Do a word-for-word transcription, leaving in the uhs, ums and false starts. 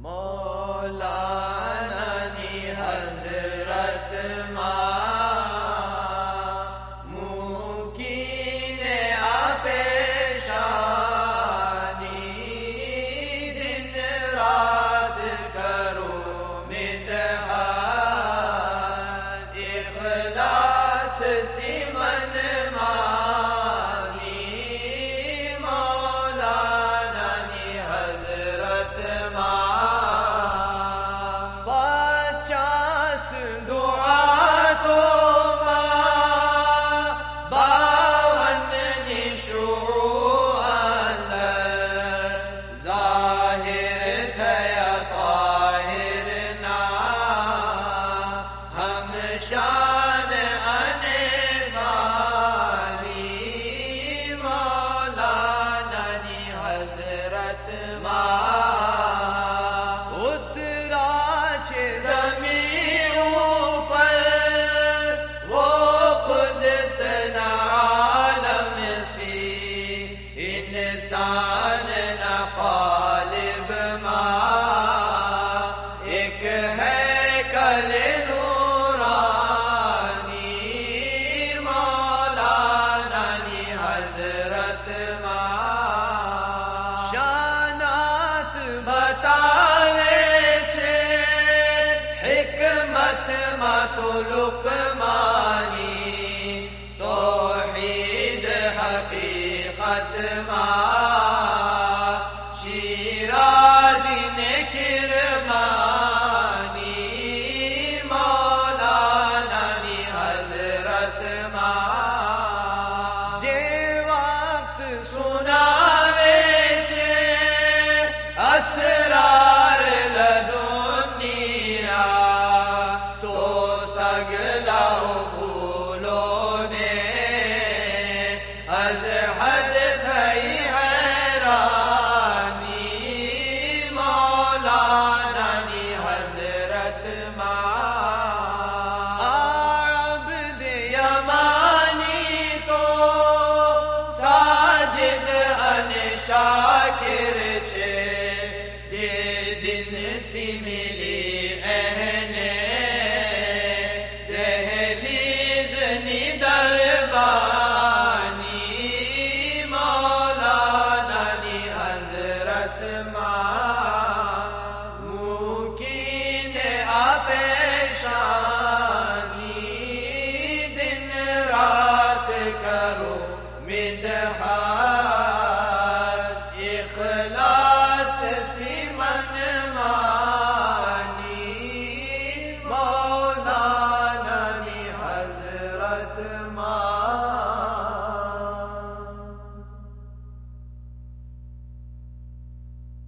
مولانا نی حضرت ممکن آپیشانی دن رات کرو مدحت اخلاص سی من مانی مولانا نی حضرت پچاس دعا تو باون نشو اندر ظاہر تھیا طاہر نا ہم شان انواری مولانا نی حضرت انسان نہ قالب ماں ایک ہے کل نورانی مولانا نی حضرت ماں شانات بتاوے چھے حکمت ماتو لقمانی توحید حقیقت شیرازی نے کرمانی مولانا نی حضرت جے وقت سناوے چھے اسرار لدنیا تو سگلا بھولوں نے از حد تھئی حیرانی مولانا نی حضرت عبد یمانی تو ساجد ان شاکر